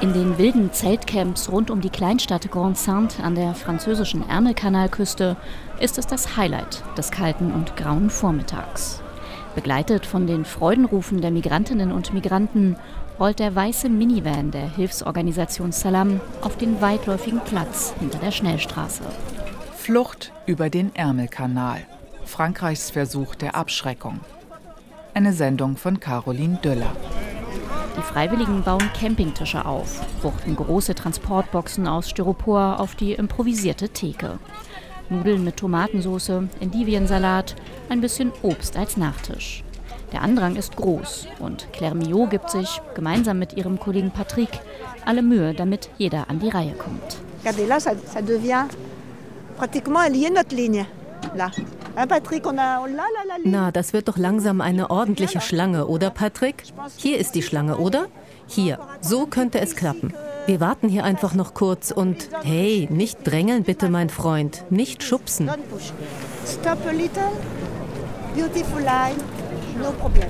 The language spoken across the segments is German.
In den wilden Zeltcamps rund um die Kleinstadt Grande-Sainte an der französischen Ärmelkanalküste ist es das Highlight des kalten und grauen Vormittags. Begleitet von den Freudenrufen der Migrantinnen und Migranten rollt der weiße Minivan der Hilfsorganisation Salam auf den weitläufigen Platz hinter der Schnellstraße. Flucht über den Ärmelkanal. Frankreichs Versuch der Abschreckung. Eine Sendung von Caroline Döller. Die Freiwilligen bauen Campingtische auf, wuchten große Transportboxen aus Styropor auf die improvisierte Theke. Nudeln mit Tomatensauce, Endiviensalat, ein bisschen Obst als Nachtisch. Der Andrang ist groß und Claire Millot gibt sich, gemeinsam mit ihrem Kollegen Patrick, alle Mühe, damit jeder an die Reihe kommt. Regardez là, ça devient pratiquement allié notre ligne. Là. Patrick, Na, das wird doch langsam eine ordentliche Schlange, oder Patrick? Hier ist die Schlange, oder? Hier, so könnte es klappen. Wir warten hier einfach noch kurz und, hey, nicht drängeln bitte, mein Freund, nicht schubsen. Stop a little, beautiful line, no problem.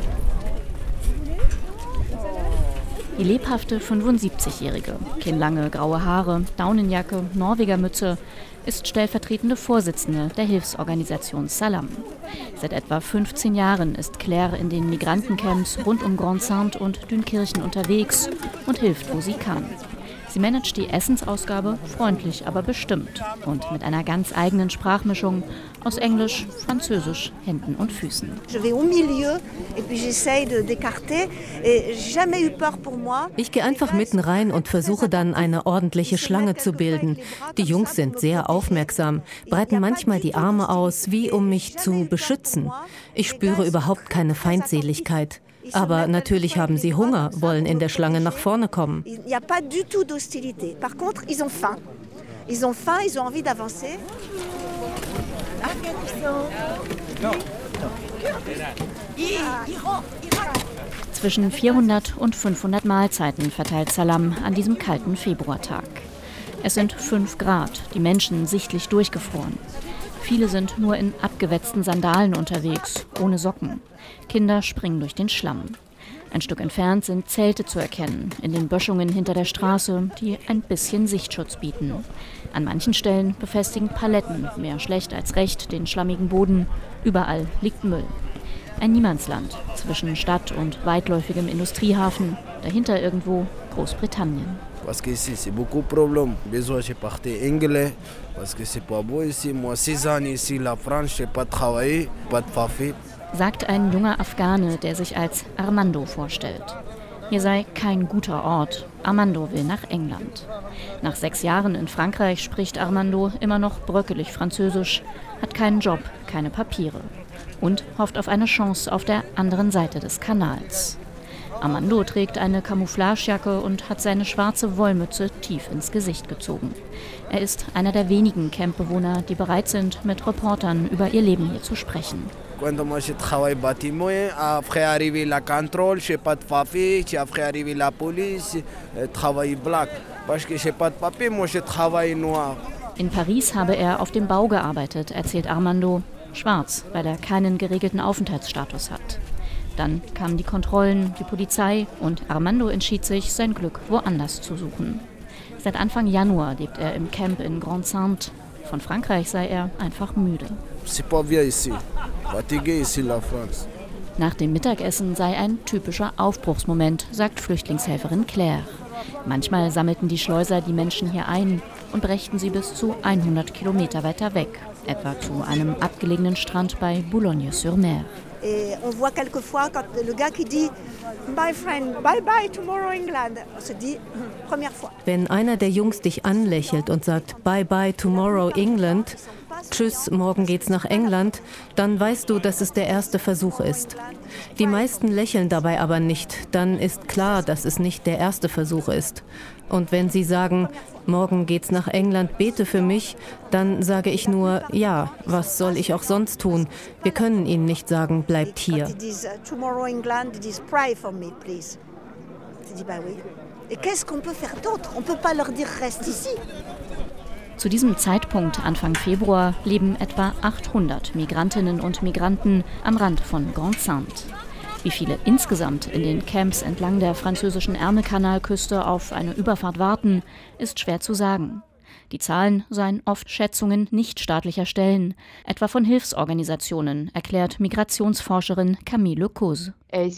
Die lebhafte 75-Jährige, kinnlange graue Haare, Daunenjacke, Norwegermütze, ist stellvertretende Vorsitzende der Hilfsorganisation Salam. Seit etwa 15 Jahren ist Claire in den Migrantencamps rund um Grande-Sainte und Dünkirchen unterwegs und hilft, wo sie kann. Sie managt die Essensausgabe freundlich, aber bestimmt und mit einer ganz eigenen Sprachmischung aus Englisch, Französisch, Händen und Füßen. Ich gehe einfach mitten rein und versuche dann eine ordentliche Schlange zu bilden. Die Jungs sind sehr aufmerksam, breiten manchmal die Arme aus, wie um mich zu beschützen. Ich spüre überhaupt keine Feindseligkeit. Aber natürlich haben sie Hunger, wollen in der Schlange nach vorne kommen. Zwischen 400 und 500 Mahlzeiten verteilt Salam an diesem kalten Februartag. Es sind 5 Grad, die Menschen sichtlich durchgefroren. Viele sind nur in abgewetzten Sandalen unterwegs, ohne Socken. Kinder springen durch den Schlamm. Ein Stück entfernt sind Zelte zu erkennen, in den Böschungen hinter der Straße, die ein bisschen Sichtschutz bieten. An manchen Stellen befestigen Paletten, mehr schlecht als recht, den schlammigen Boden. Überall liegt Müll. Ein Niemandsland zwischen Stadt und weitläufigem Industriehafen, dahinter irgendwo Großbritannien. Parce que ici c'est beaucoup de problèmes. Besoin de partir anglais parce que c'est pas beau ici. Moi 6 ans ici la France, j'ai pas travaillé, pas de papier. Sagt ein junger Afghane, der sich als Armando vorstellt. Hier sei kein guter Ort. Armando will nach England. Nach 6 Jahren in Frankreich spricht Armando immer noch bröckelig Französisch, hat keinen Job, keine Papiere und hofft auf eine Chance auf der anderen Seite des Kanals. Armando trägt eine Camouflagejacke und hat seine schwarze Wollmütze tief ins Gesicht gezogen. Er ist einer der wenigen Campbewohner, die bereit sind, mit Reportern über ihr Leben hier zu sprechen. Quand moi je travaille bâtiment, après arriver la contrôle, j'ai pas de papier, après arriver la police, travaille black, parce que j'ai pas de papier, moi je travaille noir. In Paris habe er auf dem Bau gearbeitet, erzählt Armando, schwarz, weil er keinen geregelten Aufenthaltsstatus hat. Dann kamen die Kontrollen, die Polizei und Armando entschied sich, sein Glück woanders zu suchen. Seit Anfang Januar lebt er im Camp in Grande-Sainte. Von Frankreich sei er einfach müde. Nach dem Mittagessen sei ein typischer Aufbruchsmoment, sagt Flüchtlingshelferin Claire. Manchmal sammelten die Schleuser die Menschen hier ein und brächten sie bis zu 100 Kilometer weiter weg, etwa zu einem abgelegenen Strand bei Boulogne-sur-Mer. Et on voit quelquefois quand le gars qui dit "Bye friend, bye bye tomorrow England", on se dit première fois. Wenn einer der Jungs dich anlächelt und sagt Bye bye tomorrow England, tschüss, morgen geht's nach England, dann weißt du, dass es der erste Versuch ist. Die meisten lächeln dabei aber nicht, dann ist klar, dass es nicht der erste Versuch ist. Und wenn sie sagen, morgen geht's nach England, bete für mich, dann sage ich nur, ja, was soll ich auch sonst tun? Wir können ihnen nicht sagen, bleibt hier. Zu diesem Zeitpunkt, Anfang Februar, leben etwa 800 Migrantinnen und Migranten am Rand von Grande-Sainte. Wie viele insgesamt in den Camps entlang der französischen Ärmelkanalküste auf eine Überfahrt warten, ist schwer zu sagen. Die Zahlen seien oft Schätzungen nichtstaatlicher Stellen, etwa von Hilfsorganisationen, erklärt Migrationsforscherin Camille Lecause.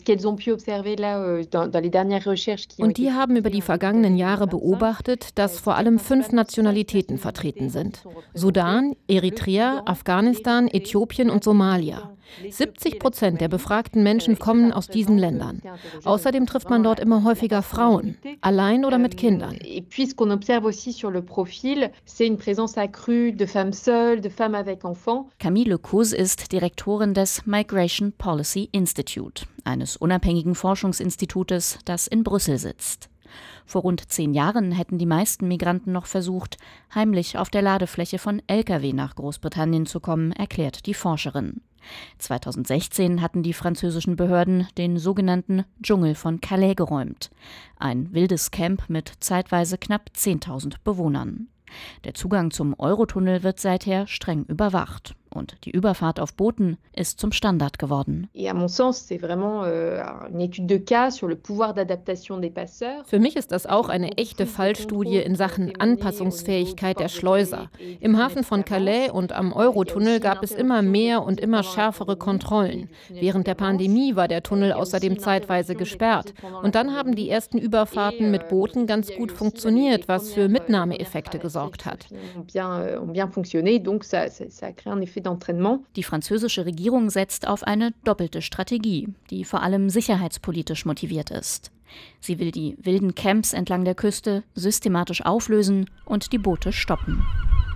Und die haben über die vergangenen Jahre beobachtet, dass vor allem 5 Nationalitäten vertreten sind: Sudan, Eritrea, Afghanistan, Äthiopien und Somalia. 70% der befragten Menschen kommen aus diesen Ländern. Außerdem trifft man dort immer häufiger Frauen, allein oder mit Kindern. Camille Lecause ist Direktorin des Migration Policy Institute, eines unabhängigen Forschungsinstitutes, das in Brüssel sitzt. Vor rund 10 Jahren hätten die meisten Migranten noch versucht, heimlich auf der Ladefläche von Lkw nach Großbritannien zu kommen, erklärt die Forscherin. 2016 hatten die französischen Behörden den sogenannten Dschungel von Calais geräumt. Ein wildes Camp mit zeitweise knapp 10.000 Bewohnern. Der Zugang zum Eurotunnel wird seither streng überwacht. Und die Überfahrt auf Booten ist zum Standard geworden. Für mich ist das auch eine echte Fallstudie in Sachen Anpassungsfähigkeit der Schleuser. Im Hafen von Calais und am Eurotunnel gab es immer mehr und immer schärfere Kontrollen. Während der Pandemie war der Tunnel außerdem zeitweise gesperrt. Und dann haben die ersten Überfahrten mit Booten ganz gut funktioniert, was für Mitnahmeeffekte gesorgt hat. Die französische Regierung setzt auf eine doppelte Strategie, die vor allem sicherheitspolitisch motiviert ist. Sie will die wilden Camps entlang der Küste systematisch auflösen und die Boote stoppen.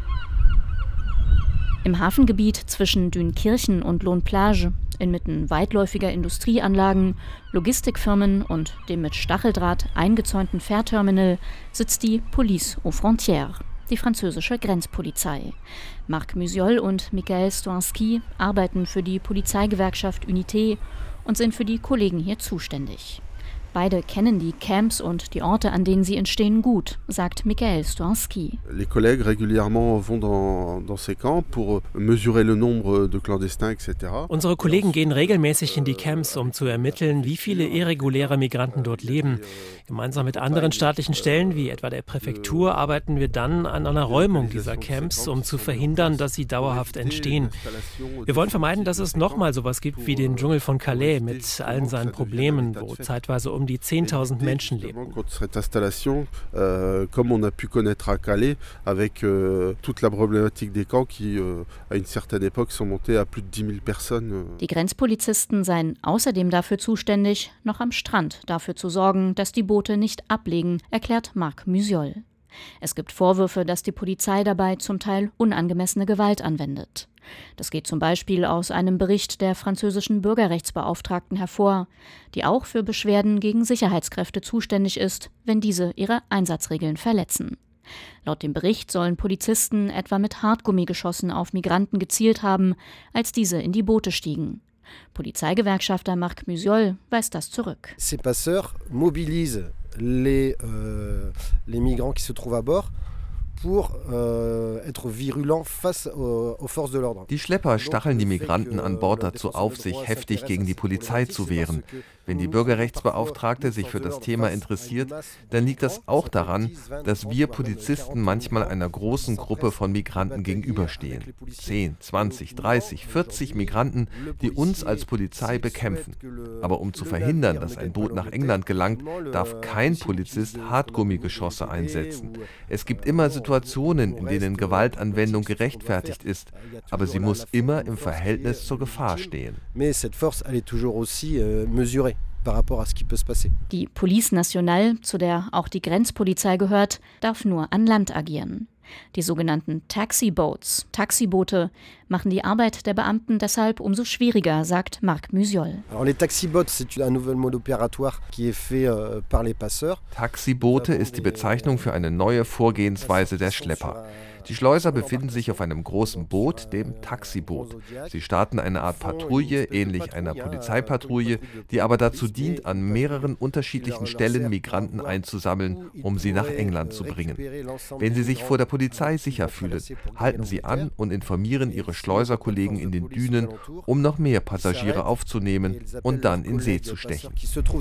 Im Hafengebiet zwischen Dünkirchen und Lohn-Plage, inmitten weitläufiger Industrieanlagen, Logistikfirmen und dem mit Stacheldraht eingezäunten Fährterminal, sitzt die Police aux Frontières, die französische Grenzpolizei. Marc Musiol und Michael Stoinski arbeiten für die Polizeigewerkschaft Unité und sind für die Kollegen hier zuständig. Beide kennen die Camps und die Orte, an denen sie entstehen, gut, sagt Michael Stoinski. Les collègues régulièrement vont dans ces camps pour mesurer le nombre de clandestins, etc. Unsere Kollegen gehen regelmäßig in die Camps, um zu ermitteln, wie viele irreguläre Migranten dort leben. Gemeinsam mit anderen staatlichen Stellen, wie etwa der Präfektur, arbeiten wir dann an einer Räumung dieser Camps, um zu verhindern, dass sie dauerhaft entstehen. Wir wollen vermeiden, dass es nochmal sowas gibt wie den Dschungel von Calais mit allen seinen Problemen, wo zeitweise um die 10.000 Menschen leben. Comme on a pu connaître à Calais, avec toute la problématique des camps qui, à une certaine époque, sont montés à plus de 10 000 personnes. Die Grenzpolizisten seien außerdem dafür zuständig, noch am Strand dafür zu sorgen, dass die Boote nicht ablegen, erklärt Marc Musiol. Es gibt Vorwürfe, dass die Polizei dabei zum Teil unangemessene Gewalt anwendet. Das geht zum Beispiel aus einem Bericht der französischen Bürgerrechtsbeauftragten hervor, die auch für Beschwerden gegen Sicherheitskräfte zuständig ist, wenn diese ihre Einsatzregeln verletzen. Laut dem Bericht sollen Polizisten etwa mit Hartgummigeschossen auf Migranten gezielt haben, als diese in die Boote stiegen. Polizeigewerkschafter Marc Musiol weist das zurück. Ces passeurs mobilisent les migrants qui se trouvent à bord pour être virulents face aux forces de l'ordre. Die Schlepper stacheln die Migranten an Bord dazu auf, sich heftig gegen die Polizei zu wehren. Wenn die Bürgerrechtsbeauftragte sich für das Thema interessiert, dann liegt das auch daran, dass wir Polizisten manchmal einer großen Gruppe von Migranten gegenüberstehen. 10, 20, 30, 40 Migranten, die uns als Polizei bekämpfen. Aber um zu verhindern, dass ein Boot nach England gelangt, darf kein Polizist Hartgummigeschosse einsetzen. Es gibt immer Situationen, in denen Gewaltanwendung gerechtfertigt ist, aber sie muss immer im Verhältnis zur Gefahr stehen. Die Police Nationale, zu der auch die Grenzpolizei gehört, darf nur an Land agieren. Die sogenannten Taxi-Boats, Taxiboote, machen die Arbeit der Beamten deshalb umso schwieriger, sagt Marc Musiol. Taxiboote ist die Bezeichnung für eine neue Vorgehensweise der Schlepper. Die Schleuser befinden sich auf einem großen Boot, dem Taxiboot. Sie starten eine Art Patrouille, ähnlich einer Polizeipatrouille, die aber dazu dient, an mehreren unterschiedlichen Stellen Migranten einzusammeln, um sie nach England zu bringen. Wenn sie sich vor der Polizei sicher fühlen, halten sie an und informieren ihre Schleuserkollegen in den Dünen, um noch mehr Passagiere aufzunehmen und dann in See zu stechen.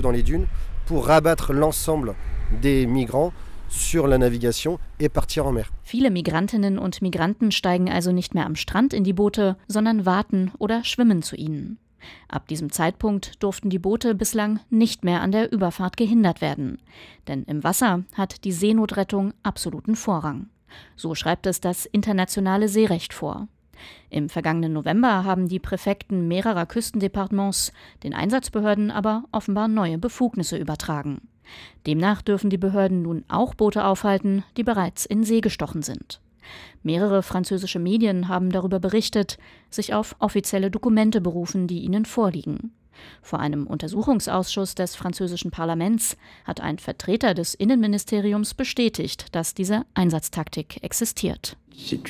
Viele Migrantinnen und Migranten steigen also nicht mehr am Strand in die Boote, sondern warten oder schwimmen zu ihnen. Ab diesem Zeitpunkt durften die Boote bislang nicht mehr an der Überfahrt gehindert werden. Denn im Wasser hat die Seenotrettung absoluten Vorrang. So schreibt es das internationale Seerecht vor. Im vergangenen November haben die Präfekten mehrerer Küstendepartements den Einsatzbehörden aber offenbar neue Befugnisse übertragen. Demnach dürfen die Behörden nun auch Boote aufhalten, die bereits in See gestochen sind. Mehrere französische Medien haben darüber berichtet, sich auf offizielle Dokumente berufen, die ihnen vorliegen. Vor einem Untersuchungsausschuss des französischen Parlaments hat ein Vertreter des Innenministeriums bestätigt, dass diese Einsatztaktik existiert.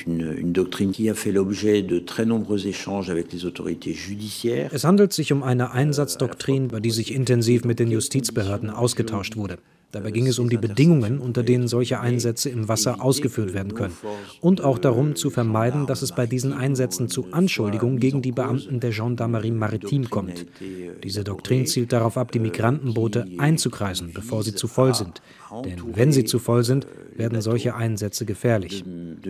Es handelt sich um eine Einsatzdoktrin, über die sich intensiv mit den Justizbehörden ausgetauscht wurde. Dabei ging es um die Bedingungen, unter denen solche Einsätze im Wasser ausgeführt werden können. Und auch darum, zu vermeiden, dass es bei diesen Einsätzen zu Anschuldigungen gegen die Beamten der Gendarmerie Maritime kommt. Diese Doktrin zielt darauf ab, die Migrantenboote einzukreisen, bevor sie zu voll sind. Denn wenn sie zu voll sind, werden solche Einsätze gefährlich.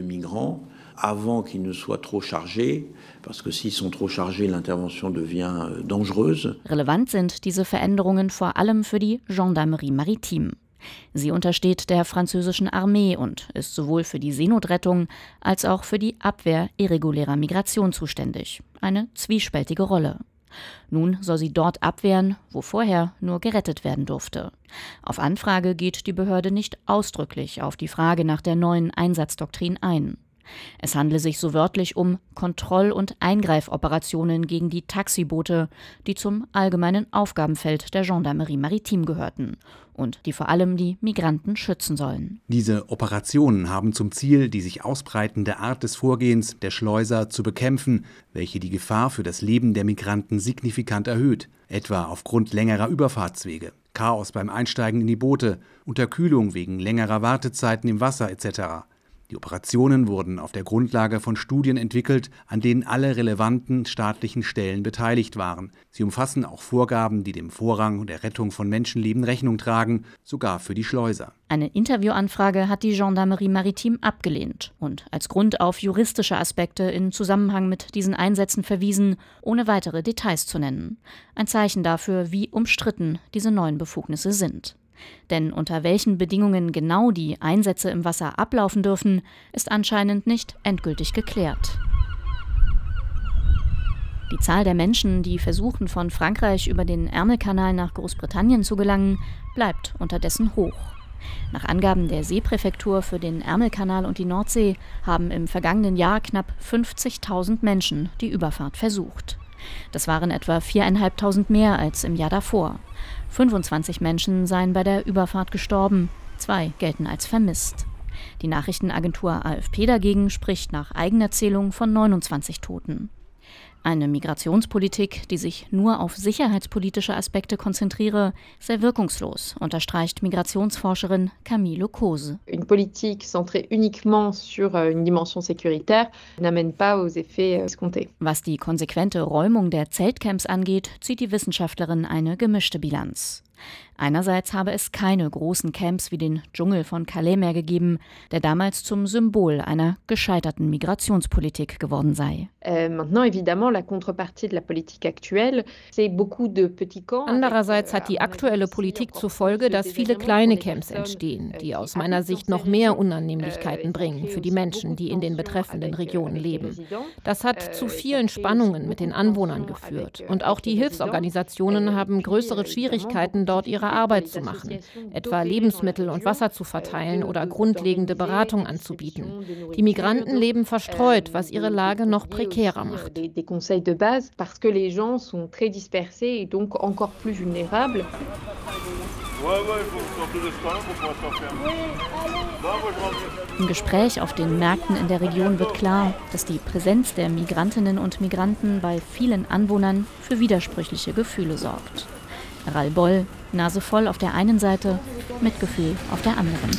Avant qu'ils ne soient trop chargés, parce que s'ils sont trop chargés, l'intervention devient dangereuse. Relevant sind diese Veränderungen vor allem für die Gendarmerie Maritime. Sie untersteht der französischen Armee und ist sowohl für die Seenotrettung als auch für die Abwehr irregulärer Migration zuständig. Eine zwiespältige Rolle. Nun soll sie dort abwehren, wo vorher nur gerettet werden durfte. Auf Anfrage geht die Behörde nicht ausdrücklich auf die Frage nach der neuen Einsatzdoktrin ein. Es handle sich so wörtlich um Kontroll- und Eingreifoperationen gegen die Taxiboote, die zum allgemeinen Aufgabenfeld der Gendarmerie Maritime gehörten und die vor allem die Migranten schützen sollen. Diese Operationen haben zum Ziel, die sich ausbreitende Art des Vorgehens der Schleuser zu bekämpfen, welche die Gefahr für das Leben der Migranten signifikant erhöht, etwa aufgrund längerer Überfahrtswege, Chaos beim Einsteigen in die Boote, Unterkühlung wegen längerer Wartezeiten im Wasser etc. Die Operationen wurden auf der Grundlage von Studien entwickelt, an denen alle relevanten staatlichen Stellen beteiligt waren. Sie umfassen auch Vorgaben, die dem Vorrang der Rettung von Menschenleben Rechnung tragen, sogar für die Schleuser. Eine Interviewanfrage hat die Gendarmerie Maritime abgelehnt und als Grund auf juristische Aspekte in Zusammenhang mit diesen Einsätzen verwiesen, ohne weitere Details zu nennen. Ein Zeichen dafür, wie umstritten diese neuen Befugnisse sind. Denn unter welchen Bedingungen genau die Einsätze im Wasser ablaufen dürfen, ist anscheinend nicht endgültig geklärt. Die Zahl der Menschen, die versuchen, von Frankreich über den Ärmelkanal nach Großbritannien zu gelangen, bleibt unterdessen hoch. Nach Angaben der Seepräfektur für den Ärmelkanal und die Nordsee haben im vergangenen Jahr knapp 50.000 Menschen die Überfahrt versucht. Das waren etwa 4.500 mehr als im Jahr davor. 25 Menschen seien bei der Überfahrt gestorben, 2 gelten als vermisst. Die Nachrichtenagentur AFP dagegen spricht nach Eigenerzählung von 29 Toten. Eine Migrationspolitik, die sich nur auf sicherheitspolitische Aspekte konzentriere, sei wirkungslos, unterstreicht Migrationsforscherin Camille Lecause. Une politique centrée uniquement sur une dimension sécuritaire n'amène pas aux effets escomptés. Was die konsequente Räumung der Zeltcamps angeht, zieht die Wissenschaftlerin eine gemischte Bilanz. Einerseits habe es keine großen Camps wie den Dschungel von Calais mehr gegeben, der damals zum Symbol einer gescheiterten Migrationspolitik geworden sei. Andererseits hat die aktuelle Politik zur Folge, dass viele kleine Camps entstehen, die aus meiner Sicht noch mehr Unannehmlichkeiten bringen für die Menschen, die in den betreffenden Regionen leben. Das hat zu vielen Spannungen mit den Anwohnern geführt. Und auch die Hilfsorganisationen haben größere Schwierigkeiten, dort ihre Arbeit zu machen, etwa Lebensmittel und Wasser zu verteilen oder grundlegende Beratung anzubieten. Die Migranten leben verstreut, was ihre Lage noch prekärer macht. Im Gespräch auf den Märkten in der Region wird klar, dass die Präsenz der Migrantinnen und Migranten bei vielen Anwohnern für widersprüchliche Gefühle sorgt. Ras-le-bol, Nase voll auf der einen Seite, Mitgefühl auf der anderen.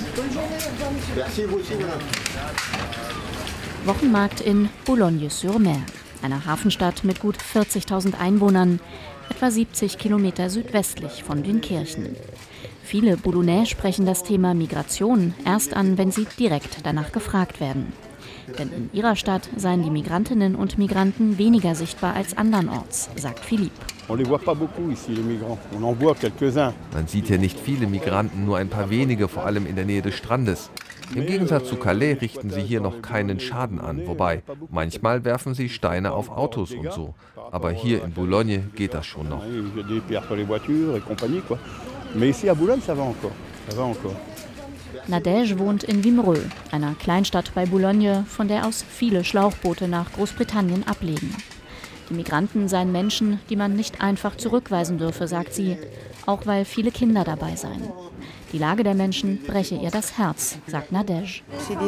Wochenmarkt in Boulogne-sur-Mer, einer Hafenstadt mit gut 40.000 Einwohnern, etwa 70 Kilometer südwestlich von Dünkirchen. Viele Boulonnais sprechen das Thema Migration erst an, wenn sie direkt danach gefragt werden. Denn in ihrer Stadt seien die Migrantinnen und Migranten weniger sichtbar als andernorts, sagt Philippe. Man sieht hier nicht viele Migranten, nur ein paar wenige, vor allem in der Nähe des Strandes. Im Gegensatz zu Calais richten sie hier noch keinen Schaden an, wobei manchmal werfen sie Steine auf Autos und so. Aber hier in Boulogne geht das schon noch. Nadège wohnt in Wimereux, einer Kleinstadt bei Boulogne, von der aus viele Schlauchboote nach Großbritannien ablegen. Die Migranten seien Menschen, die man nicht einfach zurückweisen dürfe, sagt sie, auch weil viele Kinder dabei seien. Die Lage der Menschen breche ihr das Herz, sagt Nadège.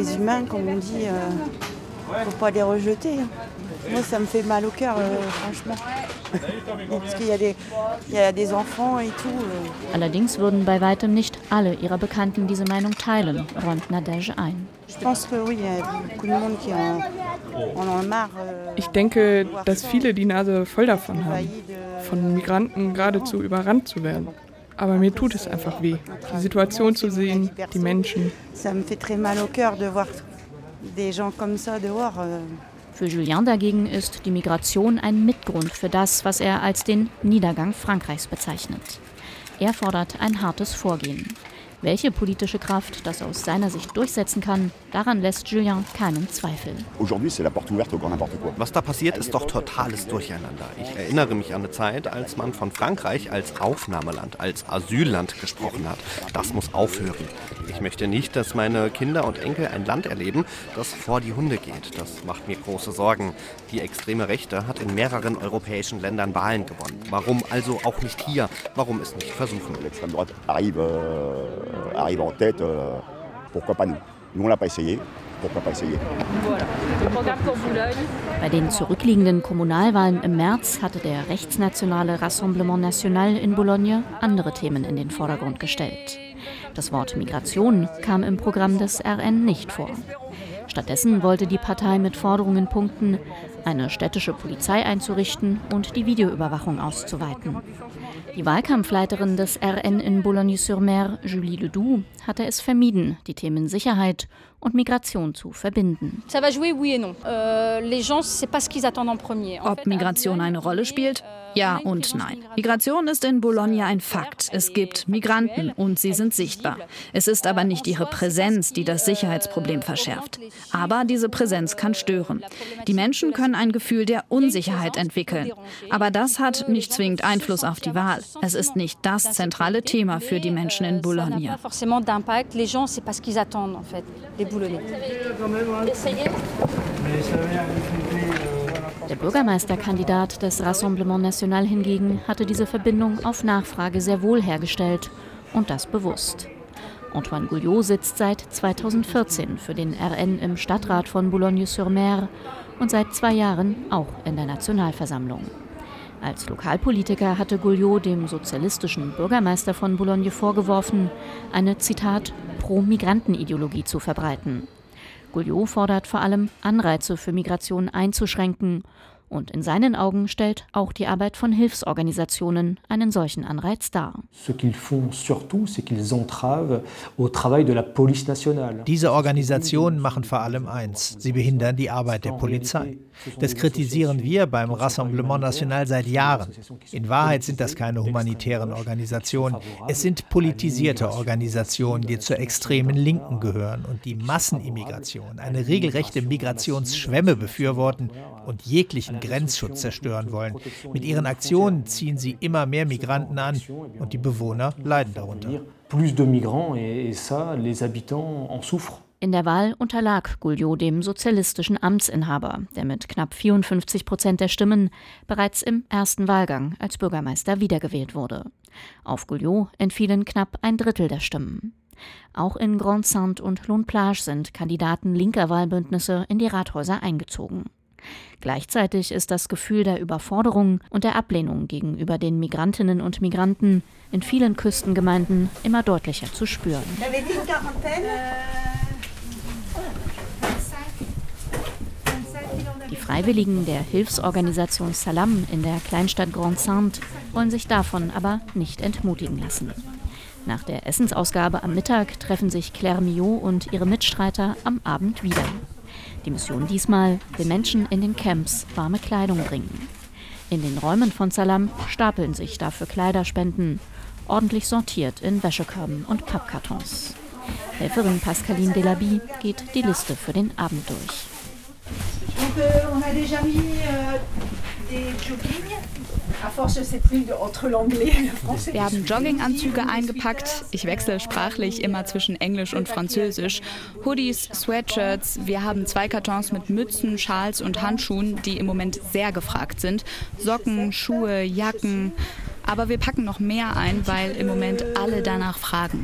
Moi, ça me fait mal au cœur, franchement. Parce qu'il y a des enfants et tout. Allerdings würden bei weitem nicht alle ihrer Bekannten diese Meinung teilen, räumt Nadège ein. Ich denke, dass viele die Nase voll davon haben, von Migranten geradezu überrannt zu werden. Aber mir tut es einfach weh, die Situation zu sehen, die Menschen. Ça me fait très mal au cœur de voir des gens comme ça dehors. Für Julien dagegen ist die Migration ein Mitgrund für das, was er als den Niedergang Frankreichs bezeichnet. Er fordert ein hartes Vorgehen. Welche politische Kraft das aus seiner Sicht durchsetzen kann, daran lässt Julien keinen Zweifel. Was da passiert, ist doch totales Durcheinander. Ich erinnere mich an eine Zeit, als man von Frankreich als Aufnahmeland, als Asylland gesprochen hat. Das muss aufhören. Ich möchte nicht, dass meine Kinder und Enkel ein Land erleben, das vor die Hunde geht. Das macht mir große Sorgen. Die extreme Rechte hat in mehreren europäischen Ländern Wahlen gewonnen. Warum also auch nicht hier? Warum es nicht versuchen? Arrive en tête, pourquoi pas nous? Nous, on l'a pas essayé, pourquoi pas essayer? Bei den zurückliegenden Kommunalwahlen im März hatte der rechtsnationale Rassemblement National in Boulogne andere Themen in den Vordergrund gestellt. Das Wort Migration kam im Programm des RN nicht vor. Stattdessen wollte die Partei mit Forderungen punkten, eine städtische Polizei einzurichten und die Videoüberwachung auszuweiten. Die Wahlkampfleiterin des RN in Boulogne-sur-Mer, Julie Ledoux, hatte es vermieden, die Themen Sicherheit und Migration zu verbinden. Ob Migration eine Rolle spielt? Ja und nein. Migration ist in Boulogne ein Fakt. Es gibt Migranten und sie sind sichtbar. Es ist aber nicht ihre Präsenz, die das Sicherheitsproblem verschärft. Aber diese Präsenz kann stören. Die Menschen können ein Gefühl der Unsicherheit entwickeln. Aber das hat nicht zwingend Einfluss auf die Wahl. Es ist nicht das zentrale Thema für die Menschen in Boulogne. Der Bürgermeisterkandidat des Rassemblement National hingegen hatte diese Verbindung auf Nachfrage sehr wohl hergestellt und das bewusst. Antoine Gouliot sitzt seit 2014 für den RN im Stadtrat von Boulogne-sur-Mer und seit 2 Jahren auch in der Nationalversammlung. Als Lokalpolitiker hatte Gouliot dem sozialistischen Bürgermeister von Boulogne vorgeworfen, eine, Zitat, Pro-Migranten-Ideologie zu verbreiten. Gouliot fordert vor allem, Anreize für Migration einzuschränken. Und in seinen Augen stellt auch die Arbeit von Hilfsorganisationen einen solchen Anreiz dar. Diese Organisationen machen vor allem eins: Sie behindern die Arbeit der Polizei. Das kritisieren wir beim Rassemblement National seit Jahren. In Wahrheit sind das keine humanitären Organisationen. Es sind politisierte Organisationen, die zur extremen Linken gehören und die Massenimmigration, eine regelrechte Migrationsschwemme befürworten und jeglichen Grenzschutz zerstören wollen. Mit ihren Aktionen ziehen sie immer mehr Migranten an und die Bewohner leiden darunter. In der Wahl unterlag Gouliot dem sozialistischen Amtsinhaber, der mit knapp 54% der Stimmen bereits im ersten Wahlgang als Bürgermeister wiedergewählt wurde. Auf Gouliot entfielen knapp 1/3 der Stimmen. Auch in Grande-Sainte und Lohn-Plage sind Kandidaten linker Wahlbündnisse in die Rathäuser eingezogen. Gleichzeitig ist das Gefühl der Überforderung und der Ablehnung gegenüber den Migrantinnen und Migranten in vielen Küstengemeinden immer deutlicher zu spüren. Die Freiwilligen der Hilfsorganisation Salam in der Kleinstadt Grande-Sainte wollen sich davon aber nicht entmutigen lassen. Nach der Essensausgabe am Mittag treffen sich Claire Millot und ihre Mitstreiter am Abend wieder. Die Mission diesmal: den Menschen in den Camps warme Kleidung bringen. In den Räumen von Salam stapeln sich dafür Kleiderspenden, ordentlich sortiert in Wäschekörben und Pappkartons. Helferin Pascaline Delaby geht die Liste für den Abend durch. Wir haben Jogginganzüge eingepackt. Ich wechsle sprachlich immer zwischen Englisch und Französisch. Hoodies, Sweatshirts. Wir haben 2 Kartons mit Mützen, Schals und Handschuhen, die im Moment sehr gefragt sind. Socken, Schuhe, Jacken. Aber wir packen noch mehr ein, weil im Moment alle danach fragen.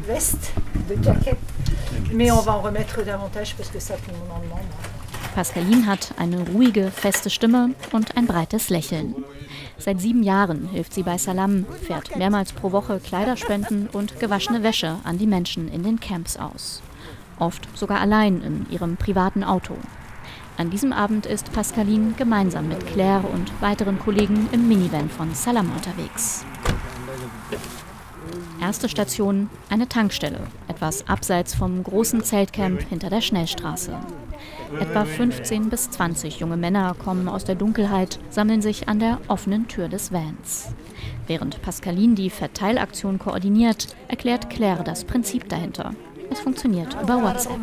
Pascaline hat eine ruhige, feste Stimme und ein breites Lächeln. Seit 7 Jahren hilft sie bei Salam, fährt mehrmals pro Woche Kleiderspenden und gewaschene Wäsche an die Menschen in den Camps aus. Oft sogar allein in ihrem privaten Auto. An diesem Abend ist Pascaline gemeinsam mit Claire und weiteren Kollegen im Minivan von Salam unterwegs. Erste Station: eine Tankstelle, etwas abseits vom großen Zeltcamp hinter der Schnellstraße. Etwa 15 bis 20 junge Männer kommen aus der Dunkelheit, sammeln sich an der offenen Tür des Vans. Während Pascaline die Verteilaktion koordiniert, erklärt Claire das Prinzip dahinter. Es funktioniert über WhatsApp.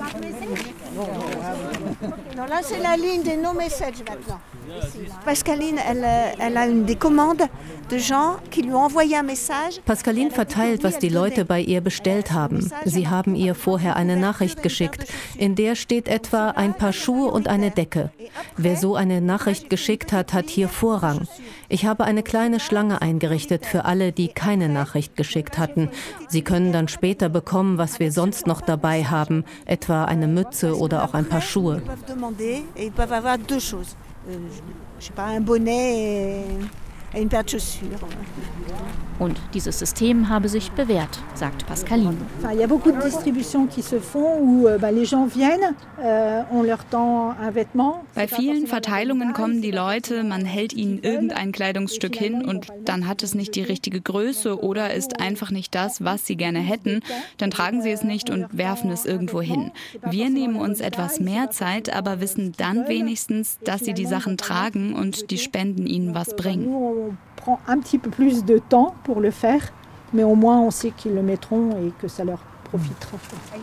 Pascaline, elle a une des commandes de gens qui lui ont envoyé un message. Pascaline verteilt, was die Leute bei ihr bestellt haben. Sie haben ihr vorher eine Nachricht geschickt. In der steht etwa ein paar Schuhe und eine Decke. Wer so eine Nachricht geschickt hat, hat hier Vorrang. Ich habe eine kleine Schlange eingerichtet für alle, die keine Nachricht geschickt hatten. Sie können dann später bekommen, was wir sonst noch dabei haben, etwa eine Mütze oder auch ein paar Schuhe. Und dieses System habe sich bewährt, sagt Pascaline. Bei vielen Verteilungen kommen die Leute, man hält ihnen irgendein Kleidungsstück hin und dann hat es nicht die richtige Größe oder ist einfach nicht das, was sie gerne hätten. Dann tragen sie es nicht und werfen es irgendwo hin. Wir nehmen uns etwas mehr Zeit, aber wissen dann wenigstens, dass sie die Sachen tragen und die Spenden ihnen was bringen. Prend un petit peu plus de temps pour le faire, mais au moins on sait qu'ils le mettront et que ça leur profitera.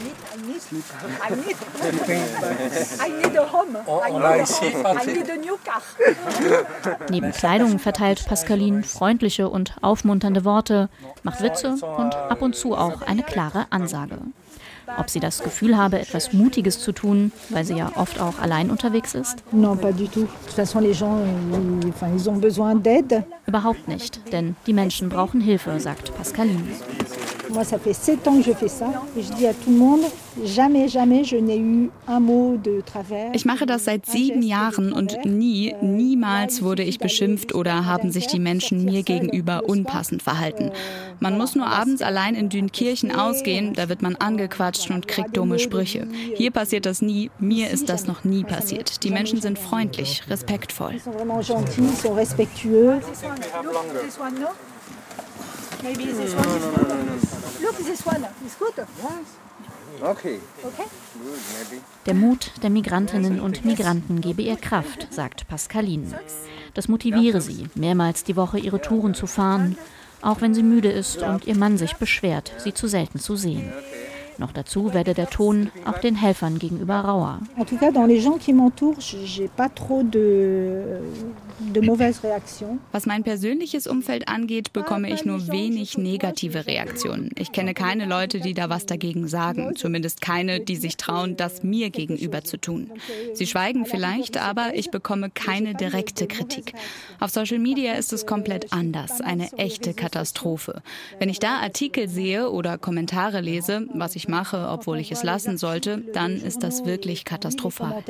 Neben Kleidung verteilt Pascaline freundliche und aufmunternde Worte, macht Witze und ab und zu auch eine klare Ansage. Ob sie das Gefühl habe, etwas Mutiges zu tun, weil sie ja oft auch allein unterwegs ist? Non, pas du tout. De toute façon, les gens, ils ont besoin d'aide. Überhaupt nicht, denn die Menschen brauchen Hilfe, sagt Pascaline. Moi, ça fait 7 ans que je fais ça. Et je dis à tout le monde, jamais, jamais je n'ai eu un mot de travers. Ich mache das seit 7 Jahren und niemals wurde ich beschimpft oder haben sich die Menschen mir gegenüber unpassend verhalten. Man muss nur abends allein in Dünkirchen ausgehen, da wird man angequatscht und kriegt dumme Sprüche. Hier passiert das nie, mir ist das noch nie passiert. Die Menschen sind freundlich, respektvoll. Ils sont vraiment gentils, ils sont respectueux. Maybe this one is good. Look, this one is good. Okay. Der Mut der Migrantinnen und Migranten gebe ihr Kraft, sagt Pascaline. Das motiviere sie, mehrmals die Woche ihre Touren zu fahren, auch wenn sie müde ist und ihr Mann sich beschwert, sie zu selten zu sehen. Noch dazu werde der Ton auch den Helfern gegenüber rauer. En tout cas, dans les gens qui m'entourent, j'ai pas trop de mauvaises réactions. Was mein persönliches Umfeld angeht, bekomme ich nur wenig negative Reaktionen. Ich kenne keine Leute, die da was dagegen sagen. Zumindest keine, die sich trauen, das mir gegenüber zu tun. Sie schweigen vielleicht, aber ich bekomme keine direkte Kritik. Auf Social Media ist es komplett anders. Eine echte Katastrophe. Wenn ich da Artikel sehe oder Kommentare lese, was ich mache, obwohl ich es lassen sollte, dann ist das wirklich katastrophal.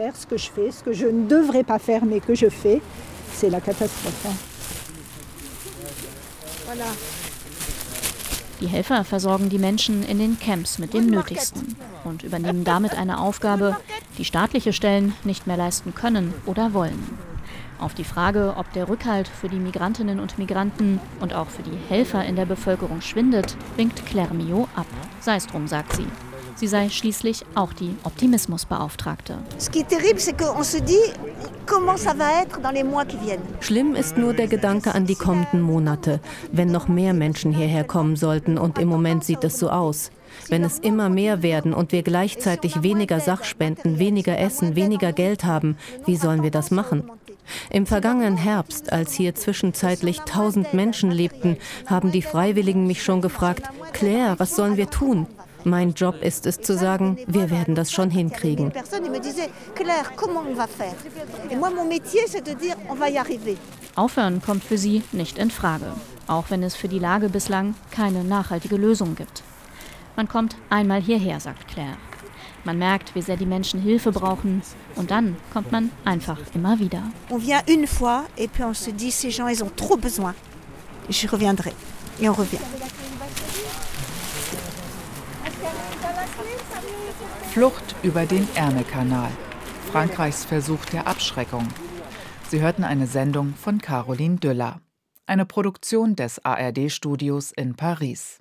Die Helfer versorgen die Menschen in den Camps mit dem Nötigsten und übernehmen damit eine Aufgabe, die staatliche Stellen nicht mehr leisten können oder wollen. Auf die Frage, ob der Rückhalt für die Migrantinnen und Migranten und auch für die Helfer in der Bevölkerung schwindet, winkt Claire Millot ab. Sei es drum, sagt sie. Sie sei schließlich auch die Optimismusbeauftragte. Schlimm ist nur der Gedanke an die kommenden Monate, wenn noch mehr Menschen hierher kommen sollten, und im Moment sieht es so aus. Wenn es immer mehr werden und wir gleichzeitig weniger Sachspenden, weniger Essen, weniger Geld haben, wie sollen wir das machen? Im vergangenen Herbst, als hier zwischenzeitlich 1000 Menschen lebten, haben die Freiwilligen mich schon gefragt: Claire, was sollen wir tun? Mein Job ist es zu sagen, wir werden das schon hinkriegen. Aufhören kommt für sie nicht in Frage, auch wenn es für die Lage bislang keine nachhaltige Lösung gibt. Man kommt einmal hierher, sagt Claire. Man merkt, wie sehr die Menschen Hilfe brauchen, und dann kommt man einfach immer wieder. On vient une fois et puis on se dit ces gens ils ont trop besoin. Je reviendrai et on revient. Flucht über den Ärmelkanal. Frankreichs Versuch der Abschreckung. Sie hörten eine Sendung von Caroline Düller. Eine Produktion des ARD-Studios in Paris.